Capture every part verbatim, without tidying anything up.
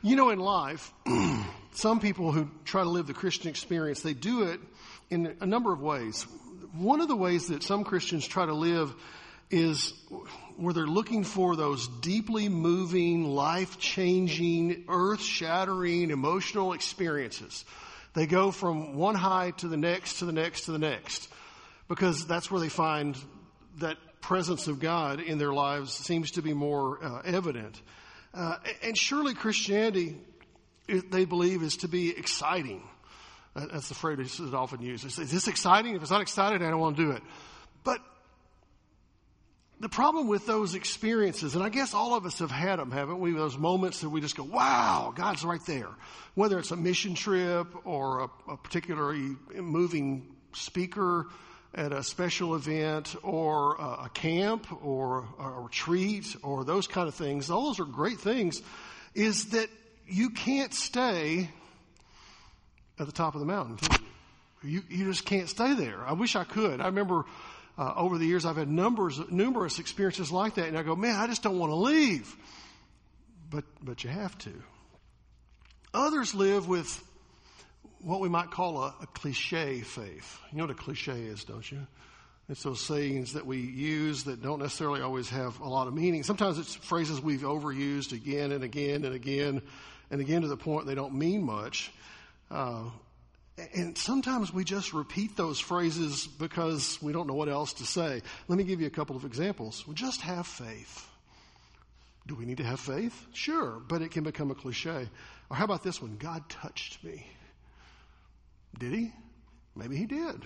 You know, in life, some people who try to live the Christian experience, they do it in a number of ways. One of the ways that some Christians try to live is where they're looking for those deeply moving, life-changing, earth-shattering, emotional experiences. They go from one high to the next, to the next, to the next, because that's where they find that presence of God in their lives seems to be more uh, evident. Uh, and surely Christianity, they believe, is to be exciting. That's the phrase that's often used. Is this exciting? If it's not exciting, I don't want to do it. But the problem with those experiences, and I guess all of us have had them, haven't we? Those moments that we just go, wow, God's right there. Whether it's a mission trip or a, a particularly moving speaker at a special event or a, a camp or a, a retreat or those kind of things. All those are great things, is that you can't stay at the top of the mountain. You, you just can't stay there. I wish I could. I remember Uh, over the years, I've had numbers, numerous experiences like that, and I go, man, I just don't want to leave. But, but you have to. Others live with what we might call a, a cliche faith. You know what a cliche is, don't you? It's those sayings that we use that don't necessarily always have a lot of meaning. Sometimes it's phrases we've overused again and again and again and again to the point they don't mean much. Uh, And sometimes we just repeat those phrases because we don't know what else to say. Let me give you a couple of examples. Well, just have faith. Do we need to have faith? Sure, but it can become a cliche. Or how about this one? God touched me. Did he? Maybe he did.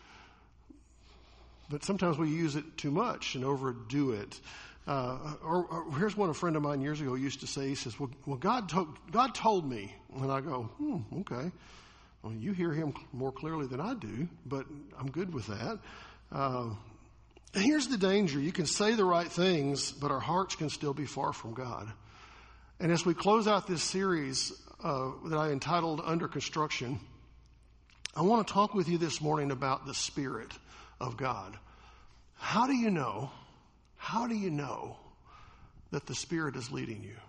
But sometimes we use it too much and overdo it. Uh, or, or here's one a friend of mine years ago used to say. He says, well, well God, to- God told me. And I go, hmm, okay. Well, you hear him more clearly than I do, but I'm good with that. Uh, here's the danger. You can say the right things, but our hearts can still be far from God. And as we close out this series uh, that I entitled Under Construction, I want to talk with you this morning about the Spirit of God. How do you know, how do you know that the Spirit is leading you?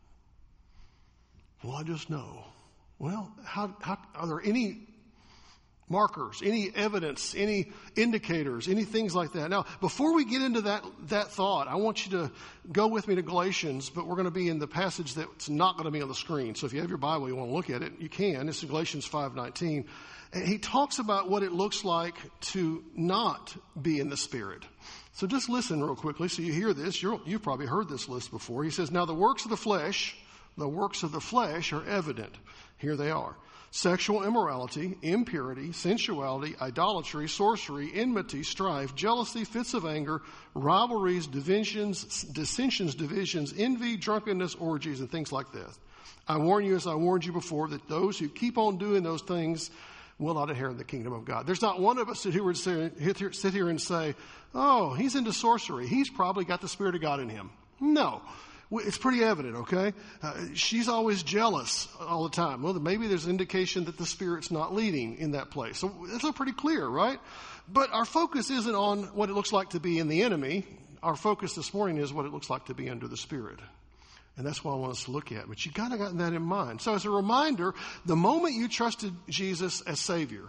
Well, I just know. Well, how, how, are there any markers, any evidence, any indicators, any things like that? Now, before we get into that, that thought, I want you to go with me to Galatians, but we're going to be in the passage that's not going to be on the screen. So if you have your Bible, you want to look at it, you can. It's in Galatians five nineteen. And he talks about what it looks like to not be in the Spirit. So just listen real quickly so you hear this. You're, you've probably heard this list before. He says, now the works of the flesh, the works of the flesh are evident. Here they are. Sexual immorality, impurity, sensuality, idolatry, sorcery, enmity, strife, jealousy, fits of anger, rivalries, divisions, dissensions, divisions, envy, drunkenness, orgies, and things like this. I warn you, as I warned you before, that those who keep on doing those things will not inherit the kingdom of God. There's not one of us who would sit here and say, oh, he's into sorcery. He's probably got the Spirit of God in him. No. It's pretty evident, okay? Uh, she's always jealous all the time. Well, maybe there's an indication that the Spirit's not leading in that place. So that's pretty clear, right? But our focus isn't on what it looks like to be in the enemy. Our focus this morning is what it looks like to be under the Spirit. And that's what I want us to look at. But you kind of got that in mind. So as a reminder, the moment you trusted Jesus as Savior,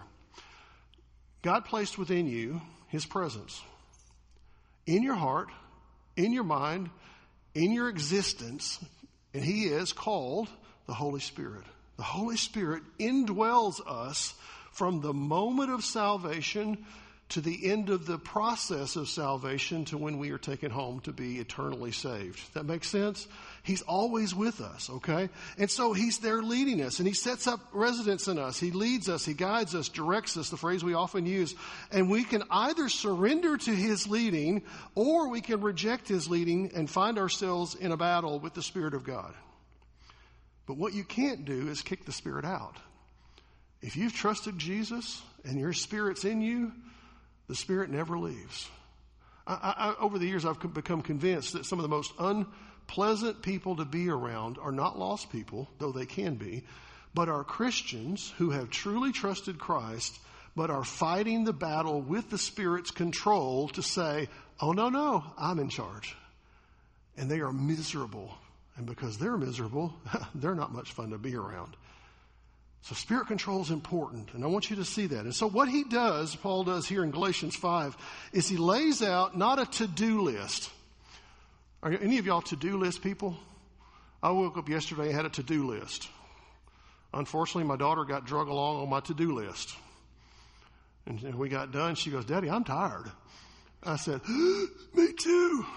God placed within you His presence. In your heart, in your mind, in your existence, and He is called the Holy Spirit. The Holy Spirit indwells us from the moment of salvation to the end of the process of salvation to when we are taken home to be eternally saved. That makes sense? He's always with us, okay? And so He's there leading us, and He sets up residence in us. He leads us, He guides us, directs us, the phrase we often use. And we can either surrender to His leading, or we can reject His leading and find ourselves in a battle with the Spirit of God. But what you can't do is kick the Spirit out. If you've trusted Jesus and your Spirit's in you, the Spirit never leaves. I, I, over the years, I've become convinced that some of the most unpleasant people to be around are not lost people, though they can be, but are Christians who have truly trusted Christ, but are fighting the battle with the Spirit's control to say, oh, no, no, I'm in charge. And they are miserable And because they're miserable, they're not much fun to be around. So spirit control is important, and I want you to see that. And so what he does, Paul does here in Galatians five, is he lays out not a to-do list. Are any of y'all to-do list people? I woke up yesterday and had a to-do list. Unfortunately, my daughter got drug along on my to-do list. And when we got done, she goes, "Daddy, I'm tired." I said, "Me too."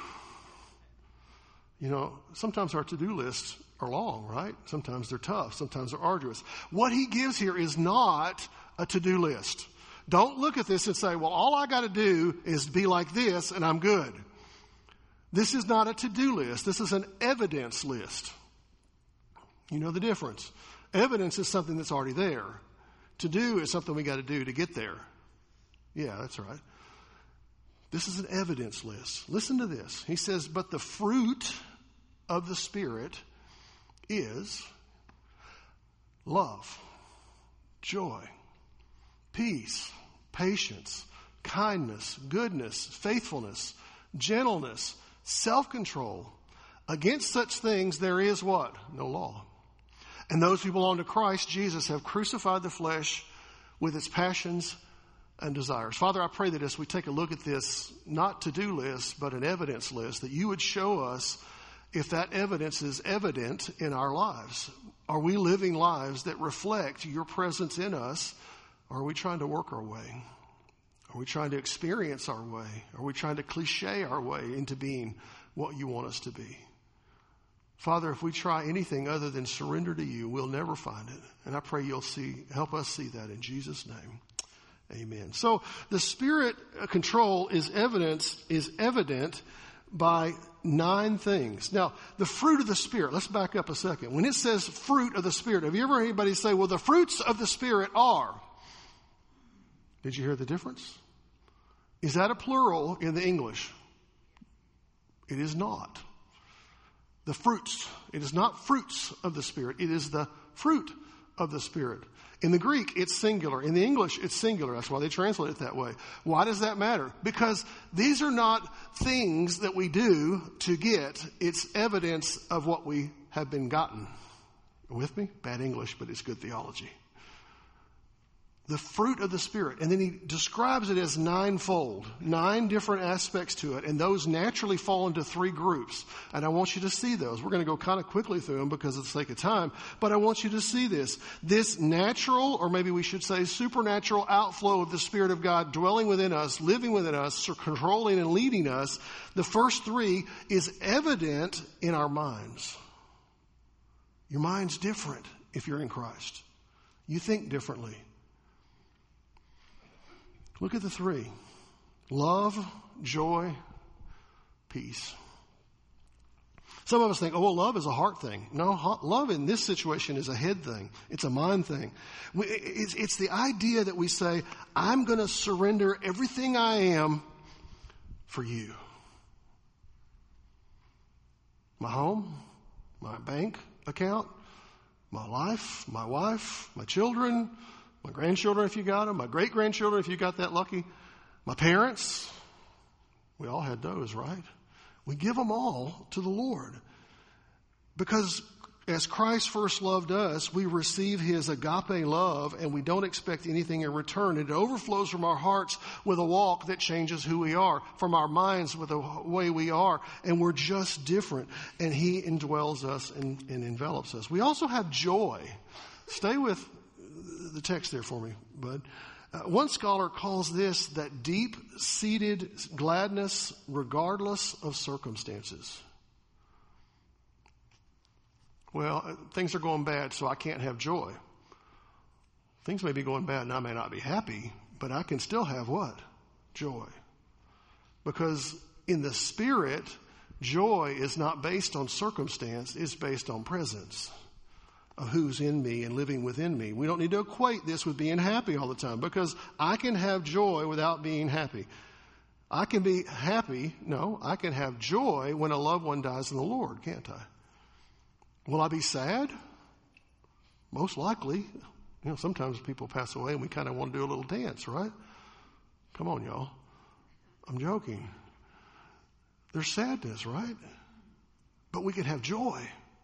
You know, sometimes our to-do lists are long, right? Sometimes they're tough. Sometimes they're arduous. What he gives here is not a to-do list. Don't look at this and say, well, all I got to do is be like this and I'm good. This is not a to-do list. This is an evidence list. You know the difference. Evidence is something that's already there. To do is something we got to do to get there. Yeah, that's right. This is an evidence list. Listen to this. He says, but the fruit of the Spirit is love, joy, peace, patience, kindness, goodness, faithfulness, gentleness, self-control. Against such things there is what? No law. And those who belong to Christ Jesus have crucified the flesh with its passions and desires. Father, I pray that as we take a look at this, not to-do list, but an evidence list, that you would show us if that evidence is evident in our lives. Are we living lives that reflect your presence in us? Or are we trying to work our way? Are we trying to experience our way? Are we trying to cliche our way into being what you want us to be? Father, if we try anything other than surrender to you, we'll never find it. And I pray you'll see, help us see that in Jesus' name. Amen. So the Spirit control is evidence, is evident by nine things. Now, the fruit of the Spirit, let's back up a second. When it says fruit of the Spirit, have you ever heard anybody say, well, the fruits of the Spirit are? Did you hear the difference? Is that a plural in the English? It is not. The fruits. It is not fruits of the Spirit. It is the fruit of the Spirit. In the Greek, it's singular. In the English, it's singular. That's why they translate it that way. Why does that matter? Because these are not things that we do to get. It's evidence of what we have been gotten. With me? Bad English, but it's good theology. The fruit of the Spirit. And then he describes it as ninefold. Nine different aspects to it. And those naturally fall into three groups. And I want you to see those. We're going to go kind of quickly through them because of the sake of time. But I want you to see this. This natural, or maybe we should say supernatural outflow of the Spirit of God dwelling within us, living within us, controlling and leading us. The first three is evident in our minds. Your mind's different if you're in Christ. You think differently. Look at the three. Love, joy, peace. Some of us think, oh, well, love is a heart thing. No, love in this situation is a head thing. It's a mind thing. It's, it's the idea that we say, I'm going to surrender everything I am for you. My home, my bank account, my life, my wife, my children, my grandchildren if you got them, my great-grandchildren if you got that lucky, my parents. We all had those, right? We give them all to the Lord. Because as Christ first loved us, we receive his agape love and we don't expect anything in return. It overflows from our hearts with a walk that changes who we are, from our minds with the way we are, and we're just different. And he indwells us and, and envelops us. We also have joy. Stay with the text there for me, bud. Uh, one scholar calls this that deep-seated gladness regardless of circumstances. Well, uh, things are going bad, so I can't have joy. Things may be going bad and I may not be happy, but I can still have what? Joy. Because in the Spirit, joy is not based on circumstance, it's based on presence of who's in me and living within me. We don't need to equate this with being happy all the time, because I can have joy without being happy. I can be happy, no, I can have joy when a loved one dies in the Lord, can't I? Will I be sad? Most likely. You know, sometimes people pass away and we kind of want to do a little dance, right? Come on, y'all. I'm joking. There's sadness, right? But we can have joy.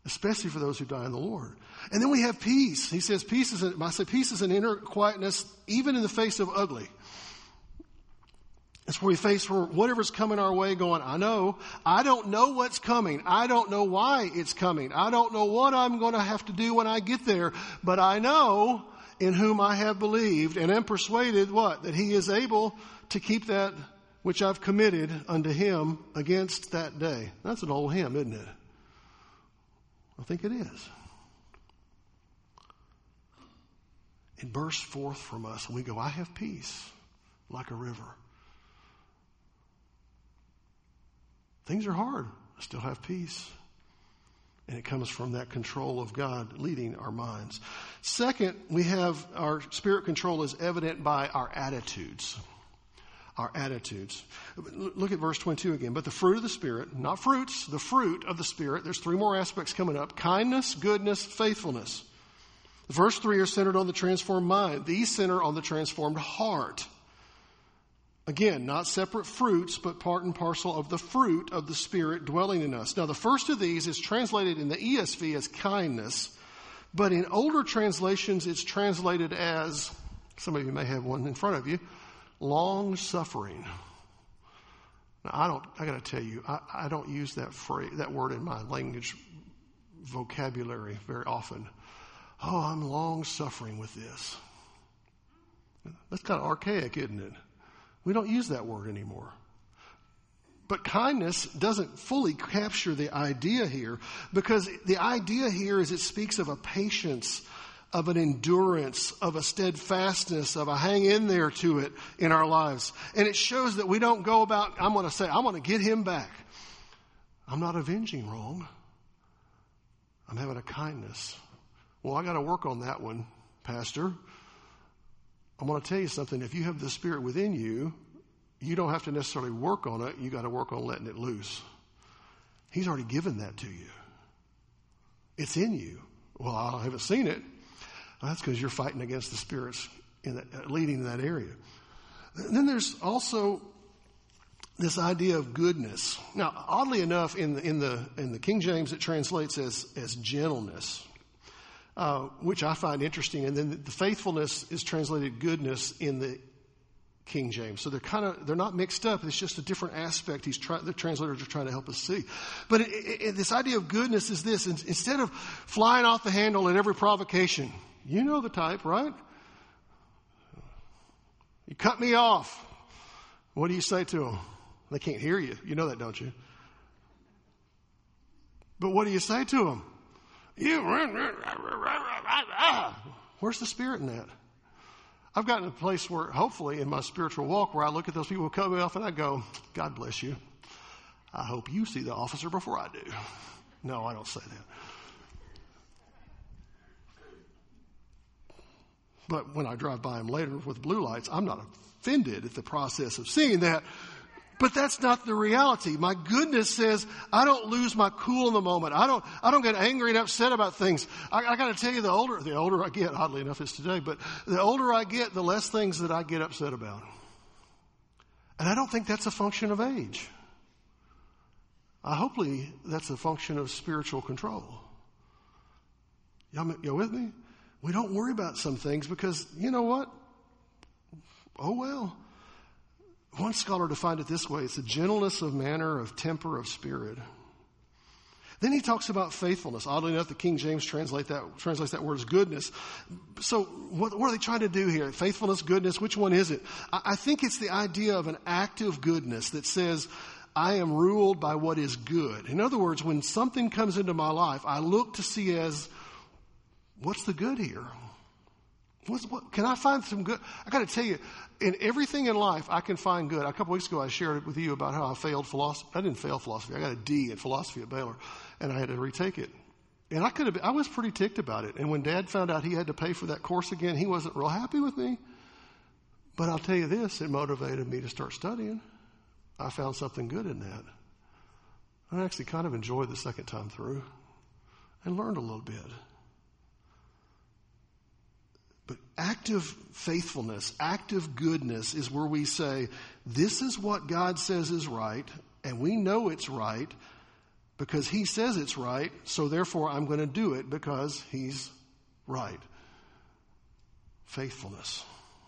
especially for those who die in the Lord. And then we have peace. He says peace is, an, I say peace is an inner quietness, even in the face of ugly. It's where we face whatever's coming our way going, I know, I don't know what's coming. I don't know why it's coming. I don't know what I'm going to have to do when I get there. But I know in whom I have believed and am persuaded, what? That he is able to keep that which I've committed unto him against that day. That's an old hymn, isn't it? I think it is. It bursts forth from us and we go, I have peace like a river. Things are hard. I still have peace. And it comes from that control of God leading our minds. Second, we have our spirit control is evident by our attitudes. Our attitudes. Look at verse twenty-two again. But the fruit of the Spirit, not fruits, the fruit of the Spirit. There's three more aspects coming up. Kindness, goodness, faithfulness. The first three are centered on the transformed mind. These center on the transformed heart. Again, not separate fruits, but part and parcel of the fruit of the Spirit dwelling in us. Now, the first of these is translated in the E S V as kindness, but in older translations, it's translated as, some of you may have one in front of you, long suffering. Now, I don't, I got to tell you, I, I don't use that phrase, that word in my language vocabulary very often. Oh, I'm long suffering with this. That's kind of archaic, isn't it? We don't use that word anymore. But kindness doesn't fully capture the idea here, because the idea here is it speaks of a patience, of an endurance, of a steadfastness, of a hang in there to it in our lives. And it shows that we don't go about, I'm going to say, I'm going to get him back. I'm not avenging wrong. I'm having a kindness. Well, I got to work on that one, Pastor. I'm going to tell you something. If you have the Spirit within you, you don't have to necessarily work on it. You got to work on letting it loose. He's already given that to you. It's in you. Well, I haven't seen it. Well, that's because you're fighting against the spirits in that, leading in that area. And then there's also this idea of goodness. Now, oddly enough, in the in the in the King James, it translates as as gentleness. Uh, which I find interesting. And then the faithfulness is translated goodness in the King James. So they're kind of, they're not mixed up. It's just a different aspect he's try, the translators are trying to help us see. But it, it, this idea of goodness is this. Instead of flying off the handle at every provocation, you know the type, right? You cut me off. What do you say to them? They can't hear you. You know that, don't you? But what do you say to them? You, where's the Spirit in that? I've gotten to a place where, hopefully, in my spiritual walk, where I look at those people who cut me off and I go, God bless you. I hope you see the officer before I do. No, I don't say that. But when I drive by them later with blue lights, I'm not offended at the process of seeing that. But that's not the reality. My goodness says I don't lose my cool in the moment. I don't, I don't get angry and upset about things. I, I got to tell you, the older, the older I get, oddly enough, it's today, but the older I get, the less things that I get upset about. And I don't think that's a function of age. I hopefully that's a function of spiritual control. Y'all, y'all with me? We don't worry about some things because, you know what? Oh, well. One scholar defined it this way. It's a gentleness of manner, of temper, of spirit. Then he talks about faithfulness. Oddly enough, the King James translate that, translates that word as goodness. So what, what are they trying to do here? Faithfulness, goodness, which one is it? I, I think it's the idea of an active goodness that says, I am ruled by what is good. In other words, when something comes into my life, I look to see as, what's the good here? What's, what, can I find some good? I got to tell you, in everything in life, I can find good. A couple weeks ago, I shared it with you about how I failed philosophy. I didn't fail philosophy. I got a D in philosophy at Baylor, and I had to retake it. And I could have. Been, I was pretty ticked about it. And when Dad found out he had to pay for that course again, he wasn't real happy with me. But I'll tell you this: it motivated me to start studying. I found something good in that. I actually kind of enjoyed the second time through, and learned a little bit. But active faithfulness, active goodness is where we say, this is what God says is right, and we know it's right, because he says it's right, so therefore I'm going to do it because he's right. Faithfulness.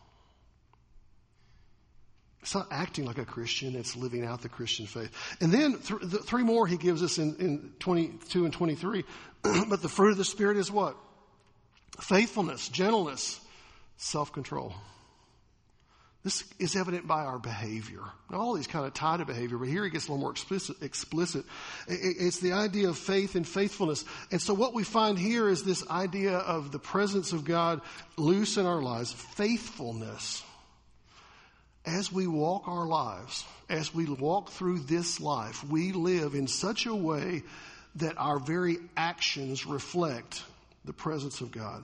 It's not acting like a Christian, it's living out the Christian faith. And then th- the three more he gives us in, in twenty-two and twenty-three. But the fruit of the Spirit is what? Faithfulness, gentleness, self-control. This is evident by our behavior. Now, all these kind of tie to behavior, but here he gets a little more explicit. explicit. It's the idea of faith and faithfulness. And so what we find here is this idea of the presence of God loose in our lives, faithfulness. As we walk our lives, as we walk through this life, we live in such a way that our very actions reflect the presence of God.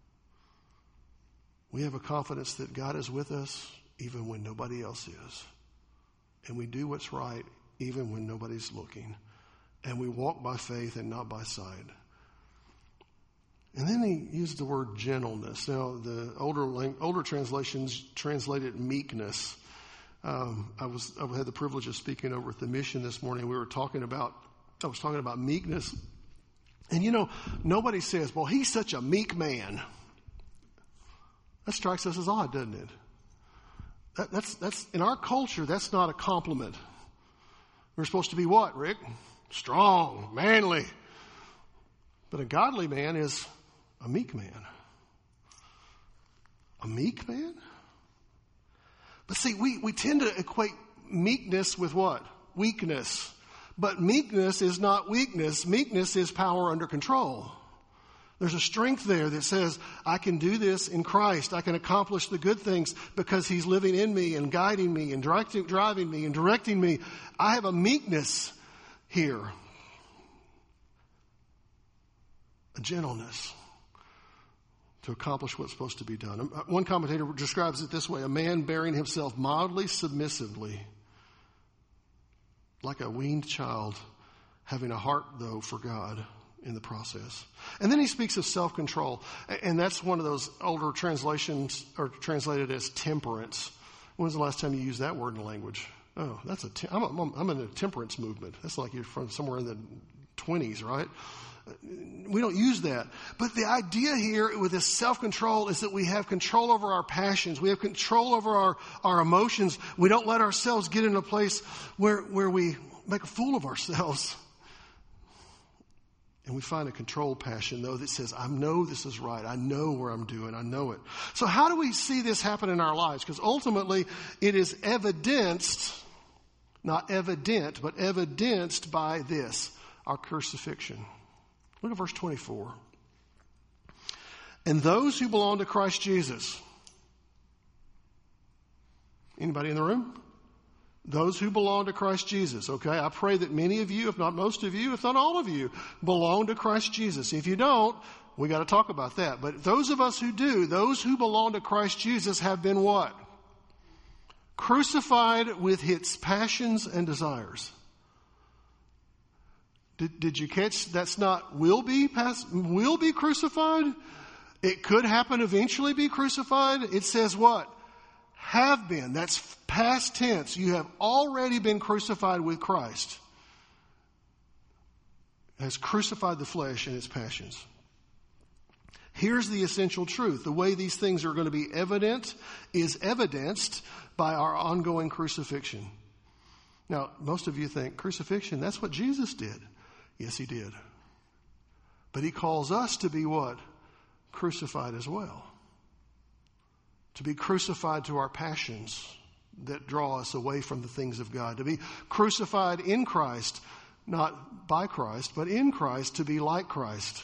We have a confidence that God is with us even when nobody else is. And we do what's right even when nobody's looking. And we walk by faith and not by sight. And then he used the word gentleness. Now, the older older translations translate it meekness. Um, I was I had the privilege of speaking over at the mission this morning. We were talking about I was talking about meekness. And you know, nobody says, "Well, he's such a meek man." That strikes us as odd, doesn't it? That, that's, that's, in our culture, that's not a compliment. We're supposed to be what, Rick? Strong, manly. But a godly man is a meek man. A meek man? But see, we, we tend to equate meekness with what? Weakness. But meekness is not weakness. Meekness is power under control. There's a strength there that says, I can do this in Christ. I can accomplish the good things because he's living in me and guiding me and directing, driving me and directing me. I have a meekness here. A gentleness to accomplish what's supposed to be done. One commentator describes it this way: a man bearing himself mildly, submissively, like a weaned child, having a heart, though, for God in the process. And then he speaks of self-control, and that's one of those older translations, or translated as temperance. When's the last time you used that word in the language? Oh, that's a, te- I'm, a, I'm in a temperance movement. That's like you're from somewhere in the twenties, right? We don't use that. But the idea here with this self-control is that we have control over our passions. We have control over our, our emotions. We don't let ourselves get in a place where, where we make a fool of ourselves. And we find a controlled passion, though, that says, I know this is right. I know where I'm doing. I know it. So how do we see this happen in our lives? Because ultimately, it is evidenced, not evident, but evidenced by this, our crucifixion. Look at verse twenty-four. And those who belong to Christ Jesus. Anybody in the room? Those who belong to Christ Jesus, okay? I pray that many of you, if not most of you, if not all of you, belong to Christ Jesus. If you don't, we got to talk about that. But those of us who do, those who belong to Christ Jesus have been what? Crucified with his passions and desires. Did, did you catch that's not will be pass, will be crucified? It could happen eventually be crucified. It says what? Have been. That's past tense. You have already been crucified with Christ. Has crucified the flesh and its passions. Here's the essential truth. The way these things are going to be evident is evidenced by our ongoing crucifixion. Now, most of you think crucifixion, that's what Jesus did. Yes, he did. But he calls us to be what? Crucified as well. To be crucified to our passions that draw us away from the things of God. To be crucified in Christ, not by Christ, but in Christ, to be like Christ.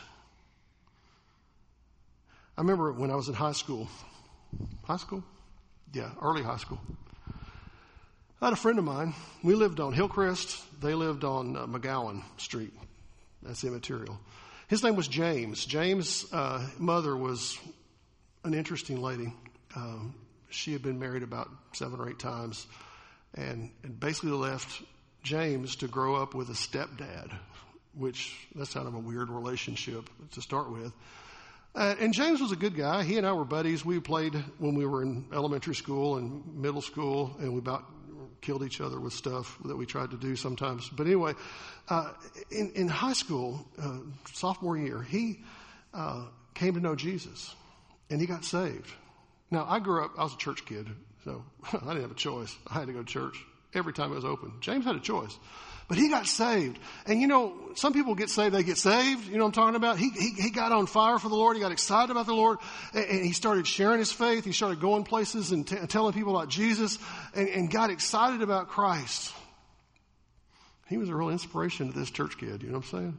I remember when I was in high school. High school? Yeah, early high school. I had a friend of mine. We lived on Hillcrest. They lived on uh, McGowan Street. That's immaterial. His name was James. James' uh, mother was an interesting lady. Um, she had been married about seven or eight times and, and basically left James to grow up with a stepdad, which that's kind of a weird relationship to start with. Uh, and James was a good guy. He and I were buddies. We played when we were in elementary school and middle school, and we about killed each other with stuff that we tried to do sometimes. But anyway, uh, in, in high school, uh, sophomore year, he uh, came to know Jesus, and he got saved. Now, I grew up, I was a church kid, so I didn't have a choice. I had to go to church every time it was open. James had a choice. But he got saved. And you know, some people get saved, they get saved. You know what I'm talking about? He, he, he got on fire for the Lord. He got excited about the Lord. And, and he started sharing his faith. He started going places and t- telling people about Jesus and, and got excited about Christ. He was a real inspiration to this church kid. You know what I'm saying?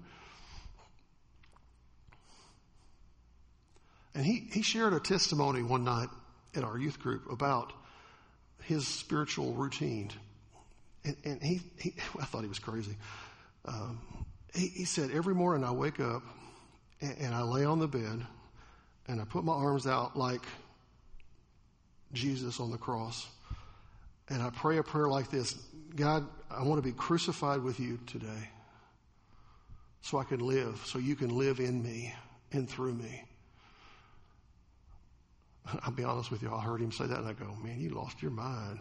And he, he shared a testimony one night at our youth group about his spiritual routine. And, and he, he, I thought he was crazy. Um, he, he said, every morning I wake up and, and I lay on the bed and I put my arms out like Jesus on the cross. And I pray a prayer like this: God, I want to be crucified with you today so I can live, so you can live in me and through me. I'll be honest with you. I heard him say that and I go, man, you lost your mind.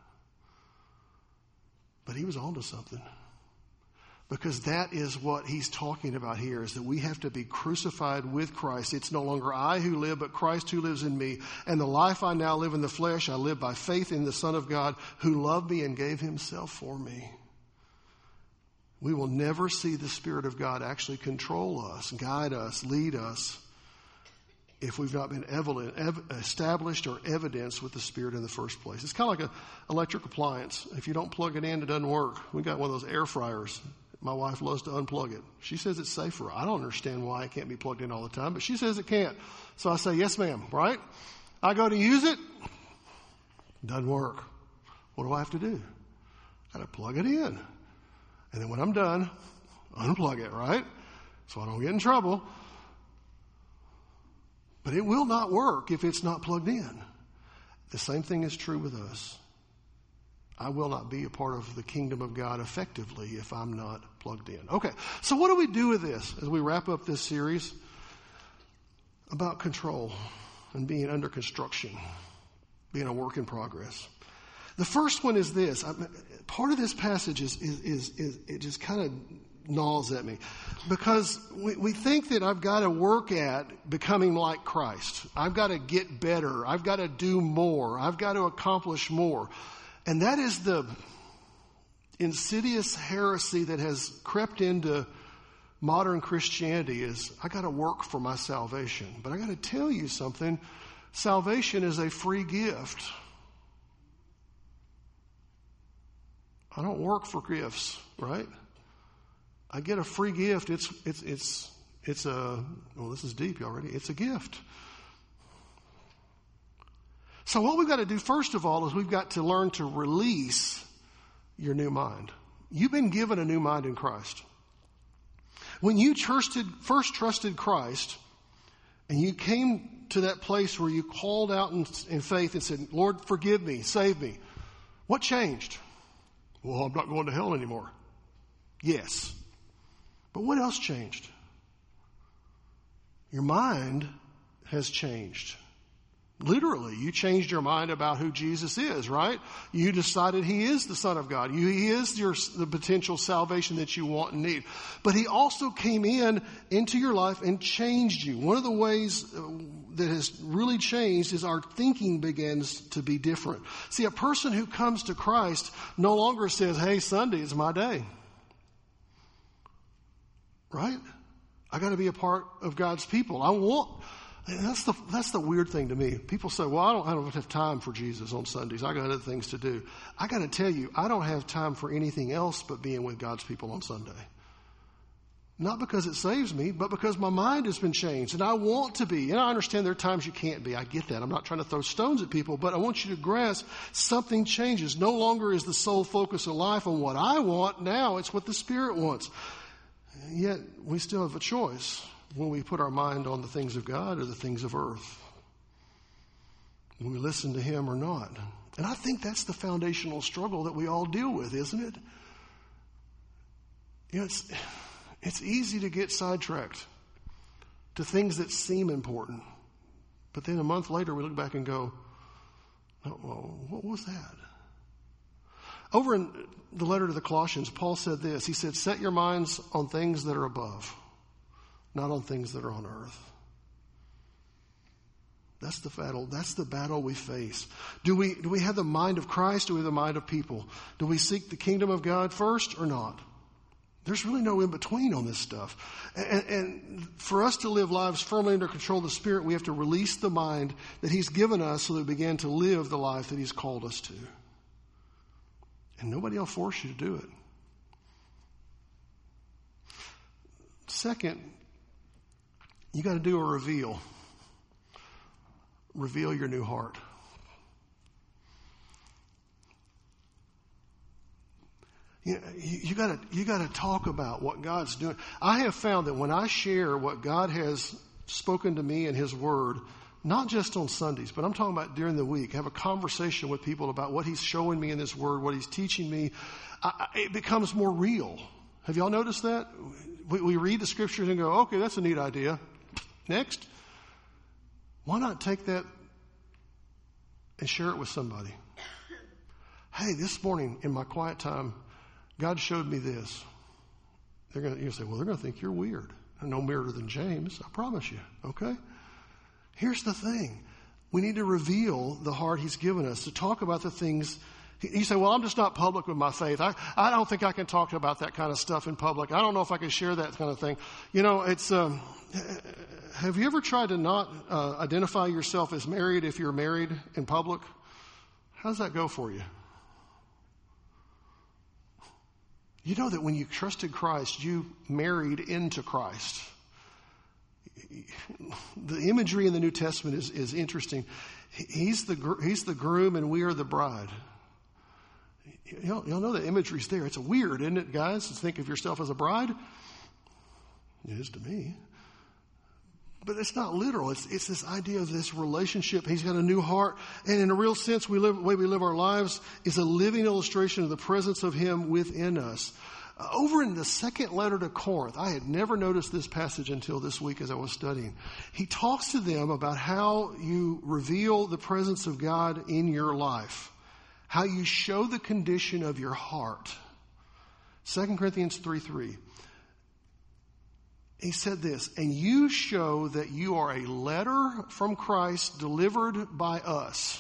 But he was onto something, because that is what he's talking about here, is that we have to be crucified with Christ. It's no longer I who live, but Christ who lives in me. And the life I now live in the flesh, I live by faith in the Son of God who loved me and gave himself for me. We will never see the Spirit of God actually control us, guide us, lead us, if we've not been evident, ev- established or evidenced with the Spirit in the first place. It's kind of like an electric appliance. If you don't plug it in, it doesn't work. We got one of those air fryers. My wife loves to unplug it. She says it's safer. I don't understand why it can't be plugged in all the time, but she says it can't. So I say, yes, ma'am, right? I go to use it. Doesn't work. What do I have to do? I got to plug it in. And then when I'm done, unplug it, right? So I don't get in trouble. But it will not work if it's not plugged in. The same thing is true with us. I will not be a part of the kingdom of God effectively if I'm not plugged in. Okay, so what do we do with this as we wrap up this series about control and being under construction, being a work in progress? The first one is this. I, part of this passage is, is, is, is it just kind of gnaws at me, because we, we think that I've got to work at becoming like Christ. I've got to get better. I've got to do more. I've got to accomplish more. And that is the insidious heresy that has crept into modern Christianity, is I got to work for my salvation. But I got to tell you something. Salvation is a free gift. I don't work for gifts, right? I get a free gift. It's, it's, it's, it's a, well, this is deep already. It's a gift. So what we've got to do first of all is we've got to learn to release your new mind. You've been given a new mind in Christ. When you trusted, first trusted Christ and you came to that place where you called out in, in faith and said, Lord, forgive me, save me. What changed? Well, I'm not going to hell anymore. Yes. But what else changed? Your mind has changed. Literally, you changed your mind about who Jesus is, right? You decided he is the Son of God. You, he is your, the potential salvation that you want and need. But he also came in into your life and changed you. One of the ways that has really changed is our thinking begins to be different. See, a person who comes to Christ no longer says, hey, Sunday is my day. Right? I got to be a part of God's people. I want, that's the, that's the weird thing to me. People say, well, I don't, I don't have time for Jesus on Sundays. I got other things to do. I got to tell you, I don't have time for anything else but being with God's people on Sunday. Not because it saves me, but because my mind has been changed and I want to be. And I understand there are times you can't be. I get that. I'm not trying to throw stones at people, but I want you to grasp something changes. No longer is the sole focus of life on what I want. Now it's what the Spirit wants. Yet we still have a choice when we put our mind on the things of God or the things of earth, when we listen to him or not. And I think that's the foundational struggle that we all deal with, isn't it? You know, it's, it's easy to get sidetracked to things that seem important. But then a month later we look back and go, oh, well, what was that? Over in the letter to the Colossians, Paul said this. He said, set your minds on things that are above, not on things that are on earth. That's the battle. That's the battle we face. Do we, do we have the mind of Christ or do we have the mind of people? Do we seek the kingdom of God first or not? There's really no in between on this stuff. And, and for us to live lives firmly under control of the Spirit, we have to release the mind that He's given us so that we begin to live the life that He's called us to. And nobody will force you to do it. Second, you got to do a reveal. Reveal your new heart. You, you gotta, you gotta talk about what God's doing. I have found that when I share what God has spoken to me in His Word, not just on Sundays, but I'm talking about during the week, have a conversation with people about what He's showing me in this Word, what He's teaching me, I, it becomes more real. Have y'all noticed that? We, we read the Scriptures and go, okay, that's a neat idea. Next. Why not take that and share it with somebody? Hey, this morning in my quiet time, God showed me this. They're going to say, well, they're going to think you're weird. I'm no weirder than James, I promise you, okay? Here's the thing. We need to reveal the heart He's given us, to talk about the things. You say, well, I'm just not public with my faith. I, I don't think I can talk about that kind of stuff in public. I don't know if I can share that kind of thing. You know, it's... Um, have you ever tried to not uh, identify yourself as married if you're married in public? How does that go for you? You know that when you trusted Christ, you married into Christ. The imagery in the New Testament is, is interesting. He's the, he's the groom and we are the bride. You'll, you'll know the imagery's there. It's weird, isn't it, guys, to think of yourself as a bride? It is to me. But it's not literal. It's, it's this idea of this relationship. He's got a new heart. And in a real sense, we live, the way we live our lives is a living illustration of the presence of Him within us. Uh, over in the second letter to Corinth, I had never noticed this passage until this week as I was studying. He talks to them about how you reveal the presence of God in your life, how you show the condition of your heart. Second Corinthians three three. He said this, and you show that you are a letter from Christ delivered by us.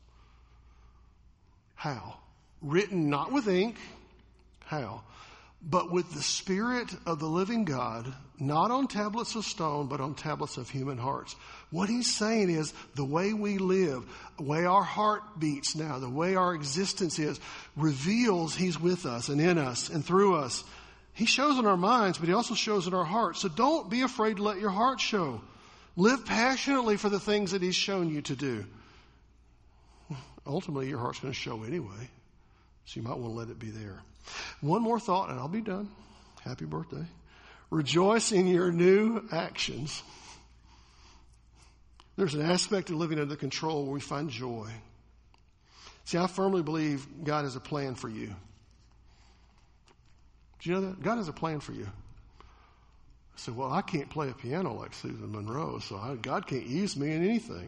How? Written not with ink. How? But with the Spirit of the living God, not on tablets of stone, but on tablets of human hearts. What he's saying is the way we live, the way our heart beats now, the way our existence is, reveals He's with us and in us and through us. He shows in our minds, but He also shows in our hearts. So don't be afraid to let your heart show. Live passionately for the things that He's shown you to do. Ultimately, your heart's going to show anyway. So you might want to let it be there. One more thought, and I'll be done. Happy birthday. Rejoice in your new actions. There's an aspect of living under control where we find joy. See, I firmly believe God has a plan for you. Do you know that? God has a plan for you. I said, well, I can't play a piano like Susan Monroe, so I, God can't use me in anything.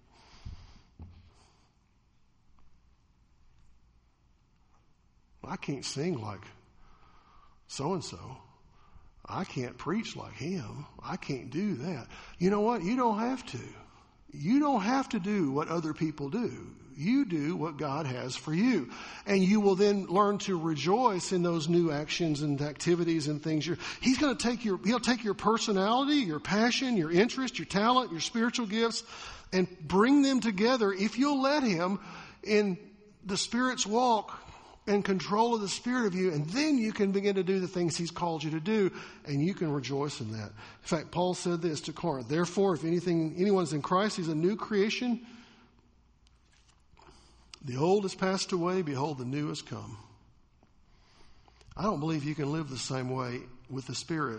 I can't sing like so-and-so. I can't preach like him. I can't do that. You know what? You don't have to. You don't have to do what other people do. You do what God has for you. And you will then learn to rejoice in those new actions and activities and things. You're, he's going to take your, he'll take your personality, your passion, your interest, your talent, your spiritual gifts, and bring them together if you'll let Him in the Spirit's walk and control of the Spirit of you. And then you can begin to do the things He's called you to do, and you can rejoice in that. In fact, Paul said this to Corinth, therefore, if anything, anyone's in Christ, he's a new creation. The old has passed away, behold, the new has come. I don't believe you can live the same way with the Spirit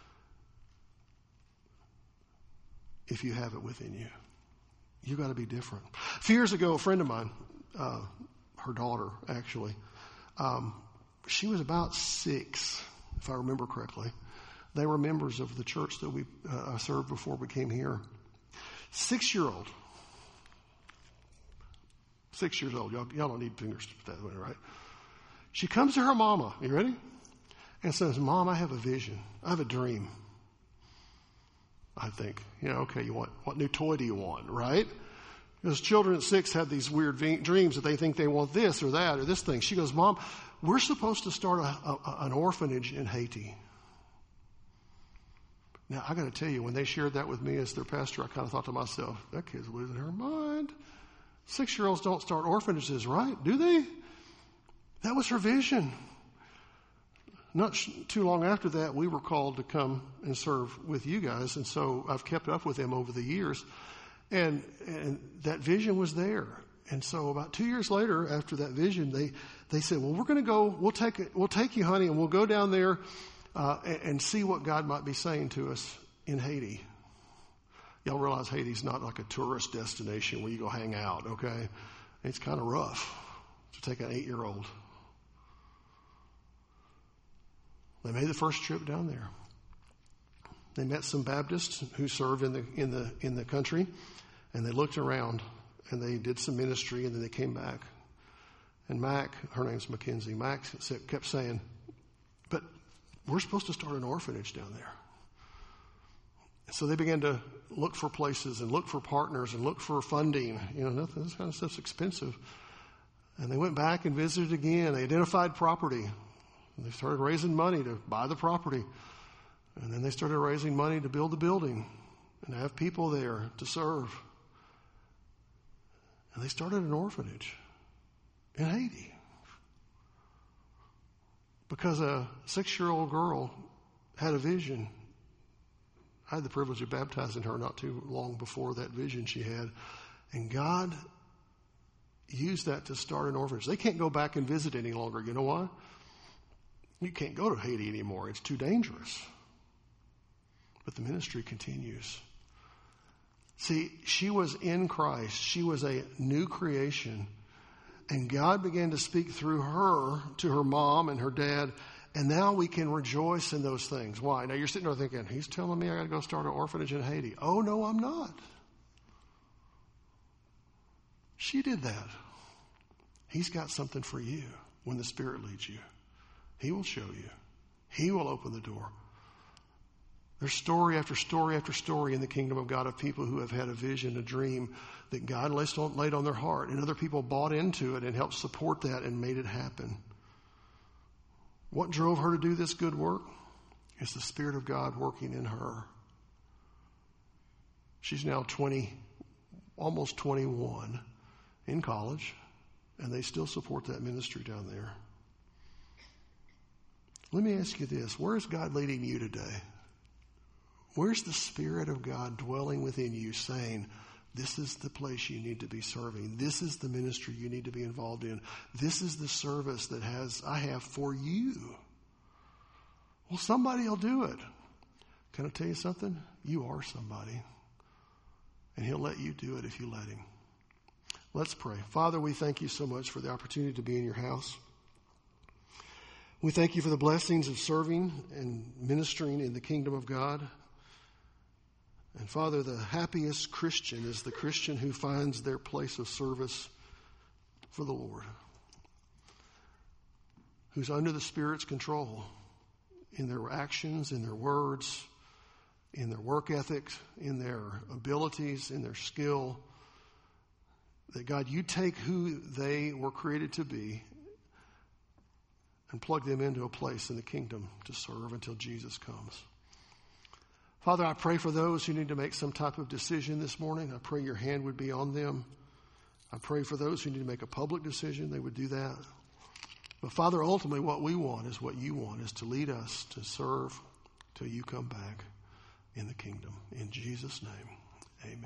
if you have it within you. You've got to be different. A few years ago, a friend of mine, uh, her daughter actually, um, she was about six, if I remember correctly. They were members of the church that we uh, served before we came here. Six-year-old. Six years old. Y'all, y'all don't need fingers that way, right? She comes to her mama, you ready? And says, Mom, I have a vision. I have a dream. I think, you know, okay, you want, what new toy do you want, right? Because children at six have these weird v- dreams that they think they want this or that or this thing. She goes, Mom, we're supposed to start a, a, an orphanage in Haiti. Now, I got to tell you, when they shared that with me as their pastor, I kind of thought to myself, that kid's losing her mind. Six-year-olds don't start orphanages, right? Do they? That was her vision. Not sh- too long after that, we were called to come and serve with you guys, and so I've kept up with them over the years, and and that vision was there. And so about two years later, after that vision, they they said, "Well, we're going to go. We'll take it. We'll take you, honey, and we'll go down there uh, and, and see what God might be saying to us in Haiti." Y'all realize Haiti's not like a tourist destination where you go hang out. Okay, it's kind of rough to take an eight-year-old. They made the first trip down there. They met some Baptists who serve in the in the in the country, and they looked around and they did some ministry, and then they came back. And Mac, her name's Mackenzie, Mac kept saying, "But we're supposed to start an orphanage down there." So they began to look for places and look for partners and look for funding. You know, nothing, this kind of stuff's expensive. And they went back and visited again. They identified property. They started raising money to buy the property. And then they started raising money to build the building and to have people there to serve. And they started an orphanage in Haiti. Because a six-year-old girl had a vision. I had the privilege of baptizing her not too long before that vision she had. And God used that to start an orphanage. They can't go back and visit any longer. You know why? You can't go to Haiti anymore. It's too dangerous. But the ministry continues. See, she was in Christ. She was a new creation. And God began to speak through her to her mom and her dad. And now we can rejoice in those things. Why? Now you're sitting there thinking, he's telling me I got to go start an orphanage in Haiti. Oh, no, I'm not. She did that. He's got something for you when the Spirit leads you. He will show you. He will open the door. There's story after story after story in the kingdom of God of people who have had a vision, a dream that God laid on their heart, and other people bought into it and helped support that and made it happen. What drove her to do this good work? It's the Spirit of God working in her. She's now twenty, almost twenty-one, in college, and they still support that ministry down there. Let me ask you this. Where is God leading you today? Where's the Spirit of God dwelling within you saying, this is the place you need to be serving. This is the ministry you need to be involved in. This is the service that has I have for you. Well, somebody will do it. Can I tell you something? You are somebody. And He'll let you do it if you let Him. Let's pray. Father, we thank you so much for the opportunity to be in your house. We thank you for the blessings of serving and ministering in the kingdom of God. And Father, the happiest Christian is the Christian who finds their place of service for the Lord, who's under the Spirit's control in their actions, in their words, in their work ethics, in their abilities, in their skill. That God, you take who they were created to be and plug them into a place in the kingdom to serve until Jesus comes. Father, I pray for those who need to make some type of decision this morning. I pray your hand would be on them. I pray for those who need to make a public decision, they would do that. But Father, ultimately what we want is what you want, is to lead us to serve till you come back in the kingdom. In Jesus' name, amen.